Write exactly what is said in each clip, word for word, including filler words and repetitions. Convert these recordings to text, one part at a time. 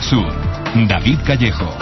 Sur, David Callejo.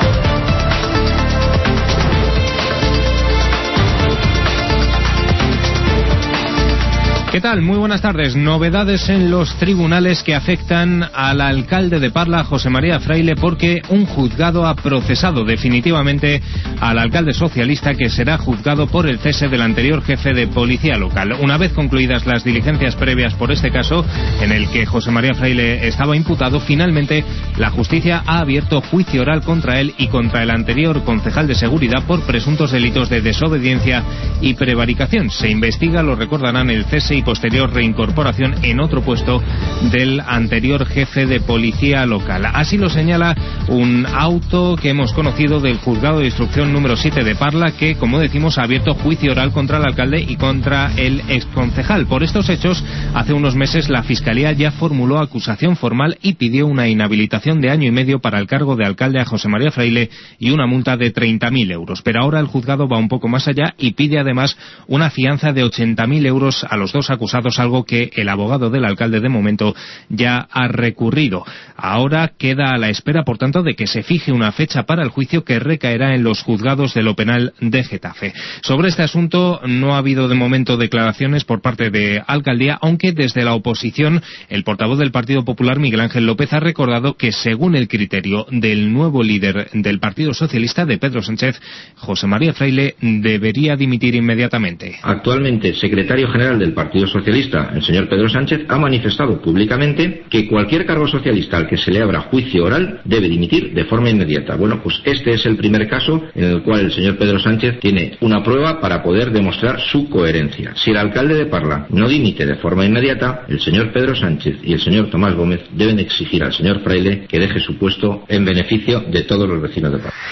¿Qué tal? Muy buenas tardes. Novedades en los tribunales que afectan al alcalde de Parla, José María Fraile, porque un juzgado ha procesado definitivamente al alcalde socialista, que será juzgado por el cese del anterior jefe de policía local. Una vez concluidas las diligencias previas por este caso, en el que José María Fraile estaba imputado, finalmente la justicia ha abierto juicio oral contra él y contra el anterior concejal de seguridad por presuntos delitos de desobediencia y prevaricación. Se investiga, lo recordarán, el cese y posterior reincorporación en otro puesto del anterior jefe de policía local. Así lo señala un auto que hemos conocido del juzgado de instrucción número siete de Parla, que, como decimos, ha abierto juicio oral contra el alcalde y contra el exconcejal. Por estos hechos, hace unos meses la Fiscalía ya formuló acusación formal y pidió una inhabilitación de año y medio para el cargo de alcalde a José María Fraile y una multa de treinta mil euros. Pero ahora el juzgado va un poco más allá y pide además una fianza de ochenta mil euros a los dos acusados, algo que el abogado del alcalde de momento ya ha recurrido. Ahora queda a la espera, por tanto, de que se fije una fecha para el juicio, que recaerá en los juzgados de lo penal de Getafe. Sobre este asunto no ha habido de momento declaraciones por parte de alcaldía, aunque desde la oposición el portavoz del Partido Popular, Miguel Ángel López, ha recordado que según el criterio del nuevo líder del Partido Socialista, de Pedro Sánchez, José María Fraile debería dimitir inmediatamente. Actualmente el secretario general del Partido Socialista, el señor Pedro Sánchez, ha manifestado públicamente que cualquier cargo socialista al que se le abra juicio oral debe dimitir de forma inmediata. Bueno, pues este es el primer caso en el cual el señor Pedro Sánchez tiene una prueba para poder demostrar su coherencia. Si el alcalde de Parla no dimite de forma inmediata, el señor Pedro Sánchez y el señor Tomás Gómez deben exigir al señor Fraile que deje su puesto en beneficio de todos los vecinos de Parla.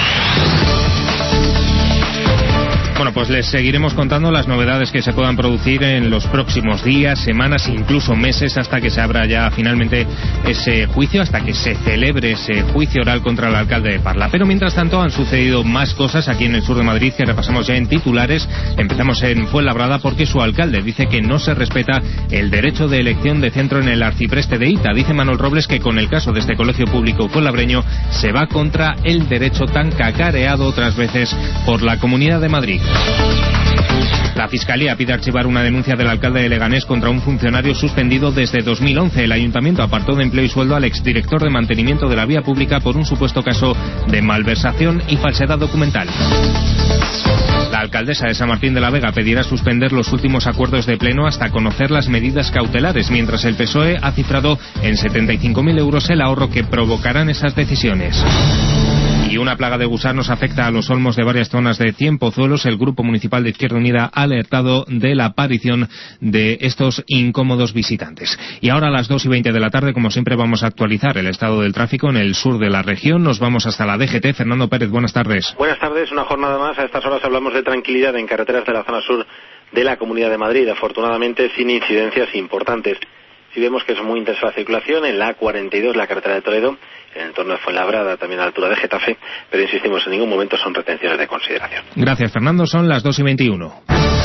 Bueno, pues les seguiremos contando las novedades que se puedan producir en los próximos días, semanas, incluso meses, hasta que se abra ya finalmente ese juicio, hasta que se celebre ese juicio oral contra el alcalde de Parla. Pero mientras tanto han sucedido más cosas aquí en el sur de Madrid que repasamos ya en titulares. Empezamos en Fuenlabrada, porque su alcalde dice que no se respeta el derecho de elección de centro en el arcipreste de Ita. Dice Manuel Robles que con el caso de este colegio público fuenlabreño se va contra el derecho tan cacareado otras veces por la Comunidad de Madrid. La Fiscalía pide archivar una denuncia del alcalde de Leganés contra un funcionario suspendido desde dos mil once. El Ayuntamiento apartó de empleo y sueldo al exdirector de mantenimiento de la vía pública por un supuesto caso de malversación y falsedad documental. La alcaldesa de San Martín de la Vega pedirá suspender los últimos acuerdos de pleno hasta conocer las medidas cautelares, mientras el P S O E ha cifrado en setenta y cinco mil euros el ahorro que provocarán esas decisiones. Y una plaga de gusanos afecta a los olmos de varias zonas de Cienpozuelos. El Grupo Municipal de Izquierda Unida ha alertado de la aparición de estos incómodos visitantes. Y ahora a las dos y veinte de la tarde, como siempre, vamos a actualizar el estado del tráfico en el sur de la región. Nos vamos hasta la D G T. Fernando Pérez, buenas tardes. Buenas tardes, una jornada más. A estas horas hablamos de tranquilidad en carreteras de la zona sur de la Comunidad de Madrid, afortunadamente sin incidencias importantes. Si vemos que es muy intensa la circulación en la A cuarenta y dos, la carretera de Toledo, en el entorno de Fuenlabrada, también a la altura de Getafe, pero insistimos, en ningún momento son retenciones de consideración. Gracias, Fernando. Son las dos y veintiuno.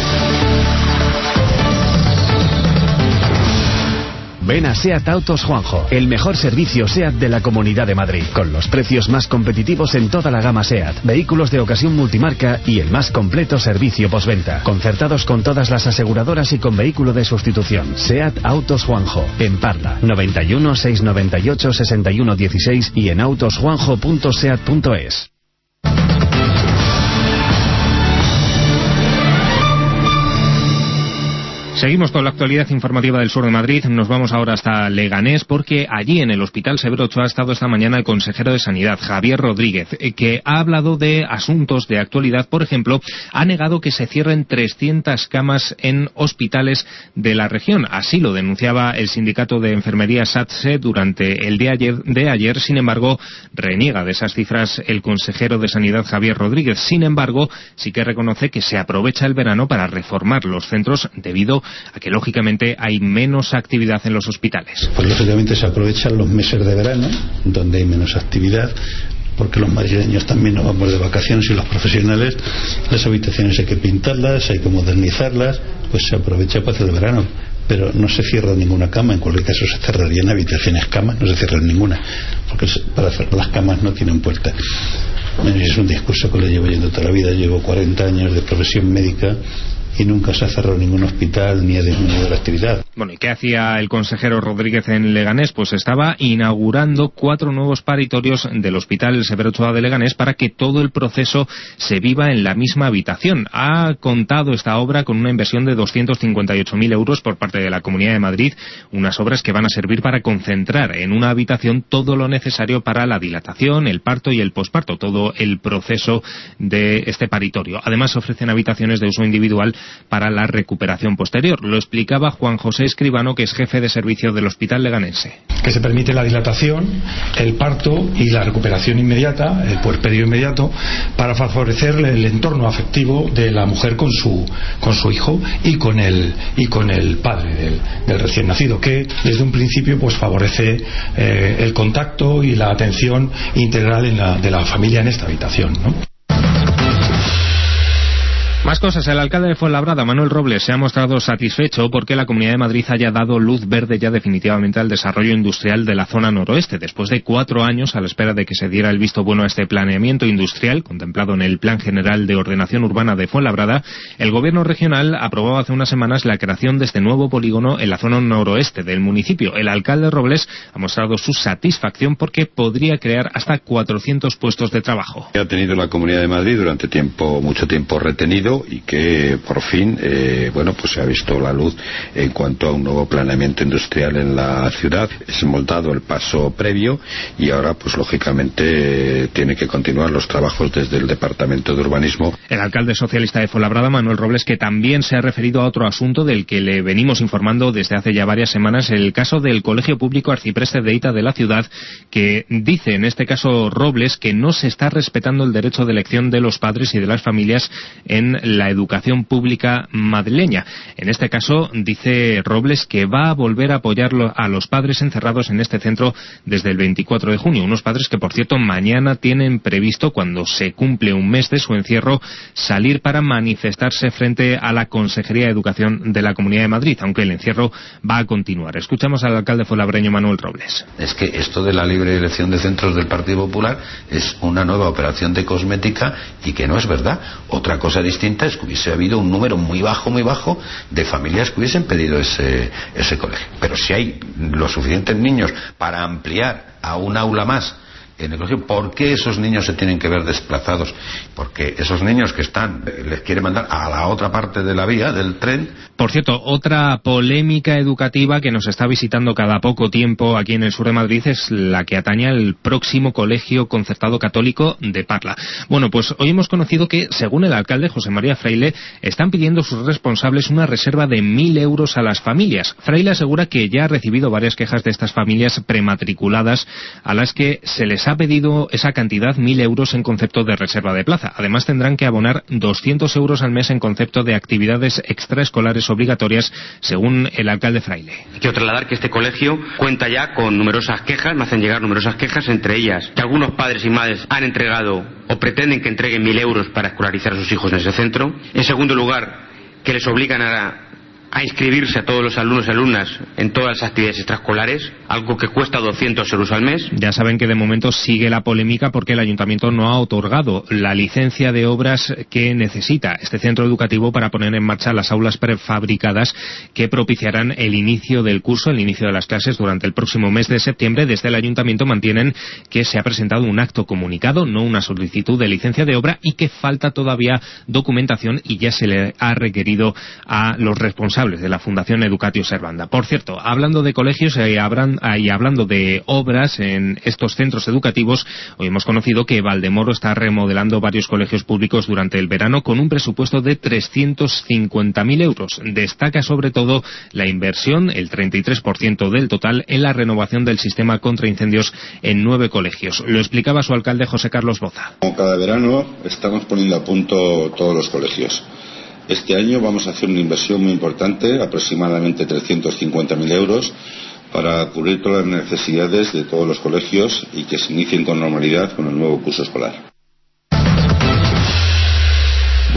Ven a SEAT Autos Juanjo, el mejor servicio SEAT de la Comunidad de Madrid, con los precios más competitivos en toda la gama SEAT, vehículos de ocasión multimarca y el más completo servicio postventa, concertados con todas las aseguradoras y con vehículo de sustitución. SEAT Autos Juanjo, en Parla, noventa y uno, seiscientos noventa y ocho, sesenta y uno dieciséis y en autos juanjo punto seat punto es. Seguimos con la actualidad informativa del sur de Madrid. Nos vamos ahora hasta Leganés, porque allí en el Hospital Severo Ochoa ha estado esta mañana el consejero de Sanidad, Javier Rodríguez, que ha hablado de asuntos de actualidad. Por ejemplo, ha negado que se cierren trescientas camas en hospitales de la región. Así lo denunciaba el sindicato de enfermería SATSE durante el día ayer, de ayer. Sin embargo, reniega de esas cifras el consejero de Sanidad, Javier Rodríguez. Sin embargo, sí que reconoce que se aprovecha el verano para reformar los centros debido a que lógicamente hay menos actividad en los hospitales. Pues lógicamente se aprovechan los meses de verano, donde hay menos actividad, porque los madrileños también nos vamos de vacaciones y los profesionales, las habitaciones hay que pintarlas, hay que modernizarlas, pues se aprovecha para hacer el verano. pero no se cierra ninguna cama. En cualquier caso se cerrarían habitaciones camas, no se cierran ninguna, porque para cerrar las camas no tienen puerta. Bueno, es un discurso que lo llevo yendo toda la vida. Llevo cuarenta años de profesión médica y nunca se ha cerrado ningún hospital ni ha disminuido la actividad. Bueno, ¿y qué hacía el consejero Rodríguez en Leganés? Pues estaba inaugurando cuatro nuevos paritorios del Hospital Severo Ochoa de Leganés para que todo el proceso se viva en la misma habitación. Ha contado esta obra con una inversión de doscientos cincuenta y ocho mil euros por parte de la Comunidad de Madrid, unas obras que van a servir para concentrar en una habitación todo lo necesario para la dilatación, el parto y el posparto, todo el proceso de este paritorio. Además, ofrecen habitaciones de uso individual para la recuperación posterior. Lo explicaba Juan José Escribano, que es jefe de servicio del Hospital Leganense. Que se permite la dilatación, el parto y la recuperación inmediata, el puerperio inmediato, para favorecer el entorno afectivo de la mujer con su con su hijo y con el y con el padre del, del recién nacido, que desde un principio pues favorece eh, el contacto y la atención integral en la, de la familia en esta habitación, ¿no? Más cosas. El alcalde de Fuenlabrada, Manuel Robles, se ha mostrado satisfecho porque la Comunidad de Madrid haya dado luz verde ya definitivamente al desarrollo industrial de la zona noroeste. Después de cuatro años a la espera de que se diera el visto bueno a este planeamiento industrial, contemplado en el Plan General de Ordenación Urbana de Fuenlabrada, el Gobierno regional aprobó hace unas semanas la creación de este nuevo polígono en la zona noroeste del municipio. El alcalde Robles ha mostrado su satisfacción porque podría crear hasta cuatrocientos puestos de trabajo. Ha tenido la Comunidad de Madrid durante tiempo, mucho tiempo retenido, y que por fin eh, bueno pues se ha visto la luz en cuanto a un nuevo planeamiento industrial en la ciudad. Es montado el paso previo y ahora pues lógicamente eh, tiene que continuar los trabajos desde el Departamento de Urbanismo. El alcalde socialista de Fuenlabrada, Manuel Robles, que también se ha referido a otro asunto del que le venimos informando desde hace ya varias semanas, el caso del Colegio Público Arcipreste de Hita de la ciudad, que dice en este caso Robles que no se está respetando el derecho de elección de los padres y de las familias en la educación pública madrileña. En este caso, dice Robles que va a volver a apoyar a los padres encerrados en este centro desde el veinticuatro de junio. Unos padres que, por cierto, mañana tienen previsto, cuando se cumple un mes de su encierro, salir para manifestarse frente a la Consejería de Educación de la Comunidad de Madrid, aunque el encierro va a continuar. Escuchamos al alcalde fuenlabreño Manuel Robles. Es que esto de la libre elección de centros del Partido Popular es una nueva operación de cosmética y que no es verdad. Otra cosa distinta es que hubiese habido un número muy bajo, muy bajo de familias que hubiesen pedido ese, ese colegio. Pero si hay los suficientes niños para ampliar a un aula más en el colegio, ¿por qué esos niños se tienen que ver desplazados? Porque esos niños que están, les quiere mandar a la otra parte de la vía, del tren. Por cierto, otra polémica educativa que nos está visitando cada poco tiempo aquí en el sur de Madrid es la que atañe al próximo colegio concertado católico de Parla. Bueno, pues hoy hemos conocido que, según el alcalde José María Fraile, están pidiendo sus responsables una reserva de mil euros a las familias. Fraile asegura que ya ha recibido varias quejas de estas familias prematriculadas a las que se les ha pedido esa cantidad, mil euros, en concepto de reserva de plaza. Además, tendrán que abonar doscientos euros al mes en concepto de actividades extraescolares obligatorias, según el alcalde Fraile. Quiero trasladar que este colegio cuenta ya con numerosas quejas, me hacen llegar numerosas quejas, entre ellas que algunos padres y madres han entregado o pretenden que entreguen mil euros para escolarizar a sus hijos en ese centro. En segundo lugar, que les obligan a a inscribirse a todos los alumnos y alumnas en todas las actividades extraescolares, algo que cuesta doscientos euros al mes. Ya saben que de momento sigue la polémica porque el ayuntamiento no ha otorgado la licencia de obras que necesita este centro educativo para poner en marcha las aulas prefabricadas que propiciarán el inicio del curso, el inicio de las clases durante el próximo mes de septiembre. Desde el ayuntamiento mantienen que se ha presentado un acto comunicado, no una solicitud de licencia de obra, y que falta todavía documentación y ya se le ha requerido a los responsables de la Fundación Educatio Servanda. Por cierto, hablando de colegios y hablando de obras en estos centros educativos, hoy hemos conocido que Valdemoro está remodelando varios colegios públicos durante el verano con un presupuesto de trescientos cincuenta mil euros. Destaca sobre todo la inversión, el treinta y tres por ciento del total, en la renovación del sistema contra incendios en nueve colegios. Lo explicaba su alcalde José Carlos Boza. Como cada verano estamos poniendo a punto todos los colegios. Este año vamos a hacer una inversión muy importante, aproximadamente trescientos cincuenta mil euros, para cubrir todas las necesidades de todos los colegios y que se inicien con normalidad con el nuevo curso escolar.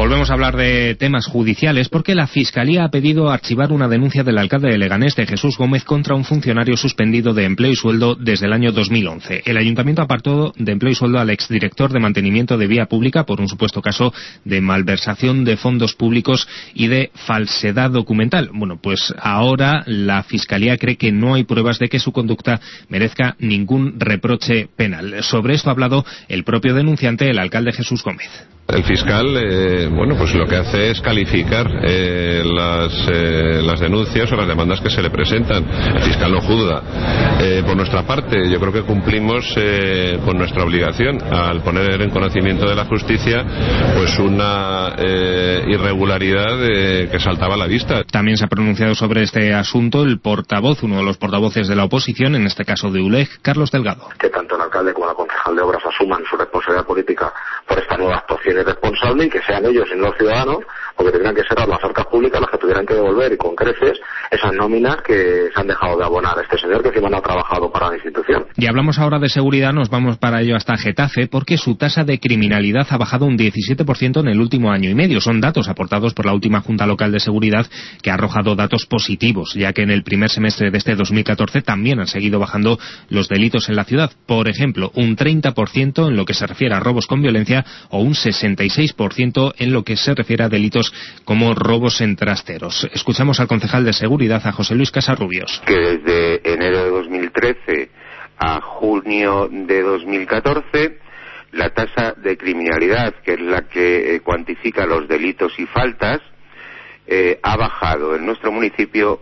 Volvemos a hablar de temas judiciales porque la Fiscalía ha pedido archivar una denuncia del alcalde de Leganés, de Jesús Gómez, contra un funcionario suspendido de empleo y sueldo desde el año dos mil once. El ayuntamiento apartó de empleo y sueldo al exdirector de mantenimiento de vía pública por un supuesto caso de malversación de fondos públicos y de falsedad documental. Bueno, pues ahora la Fiscalía cree que no hay pruebas de que su conducta merezca ningún reproche penal. Sobre esto ha hablado el propio denunciante, el alcalde Jesús Gómez. El fiscal, eh, bueno, pues lo que hace es calificar eh, las, eh, las denuncias o las demandas que se le presentan. El fiscal no juzga. Eh, por nuestra parte, yo creo que cumplimos eh, con nuestra obligación al poner en conocimiento de la justicia pues una eh, irregularidad eh, que saltaba a la vista. También se ha pronunciado sobre este asunto el portavoz, uno de los portavoces de la oposición, en este caso de U L E G, Carlos Delgado. Que tanto el alcalde como la concejal de obras asuman su responsabilidad política por esta nueva actuación irresponsable y que sean ellos y no los ciudadanos, porque tendrían que ser las arcas públicas las que tuvieran que devolver y con creces esas nóminas que se han dejado de abonar a este señor que encima no ha trabajado para la institución. Y hablamos ahora de seguridad, nos vamos para ello hasta Getafe porque su tasa de criminalidad ha bajado un diecisiete por ciento en el último año y medio. Son datos aportados por la última Junta Local de Seguridad que ha arrojado datos positivos, ya que en el primer semestre de este dos mil catorce también han seguido bajando los delitos en la ciudad. Por ejemplo, un treinta por ciento en lo que se refiere a robos con violencia o un sesenta y seis por ciento en lo que se refiere a delitos como robos en trasteros. Escuchamos al concejal de Seguridad, a José Luis Casarrubios. Que desde enero de dos mil trece a junio de dos mil catorce, la tasa de criminalidad, que es la que eh, cuantifica los delitos y faltas, eh, ha bajado en nuestro municipio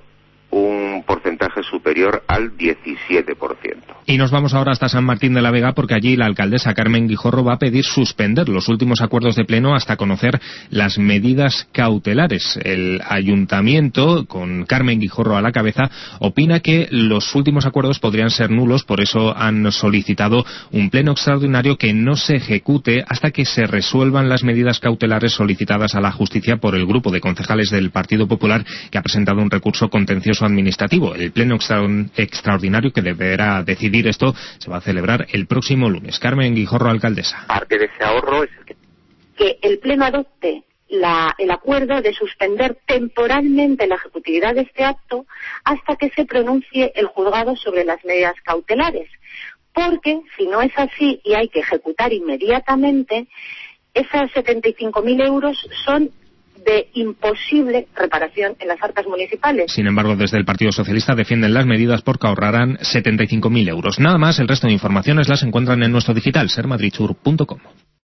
un porcentaje superior al diecisiete por ciento. Y nos vamos ahora hasta San Martín de la Vega porque allí la alcaldesa Carmen Guijarro va a pedir suspender los últimos acuerdos de pleno hasta conocer las medidas cautelares. El ayuntamiento, con Carmen Guijarro a la cabeza, opina que los últimos acuerdos podrían ser nulos, por eso han solicitado un pleno extraordinario que no se ejecute hasta que se resuelvan las medidas cautelares solicitadas a la justicia por el grupo de concejales del Partido Popular que ha presentado un recurso contencioso administrativo. El pleno extra extraordinario que deberá decidir esto se va a celebrar el próximo lunes. Carmen Guijarro, alcaldesa. Parte de ese ahorro es el que... que el pleno adopte la, el acuerdo de suspender temporalmente la ejecutividad de este acto hasta que se pronuncie el juzgado sobre las medidas cautelares. Porque si no es así y hay que ejecutar inmediatamente, esas setenta y cinco mil euros son de imposible reparación en las arcas municipales. Sin embargo, desde el Partido Socialista defienden las medidas porque ahorrarán setenta y cinco mil euros. Nada más, el resto de informaciones las encuentran en nuestro digital, ser madrid sur punto com.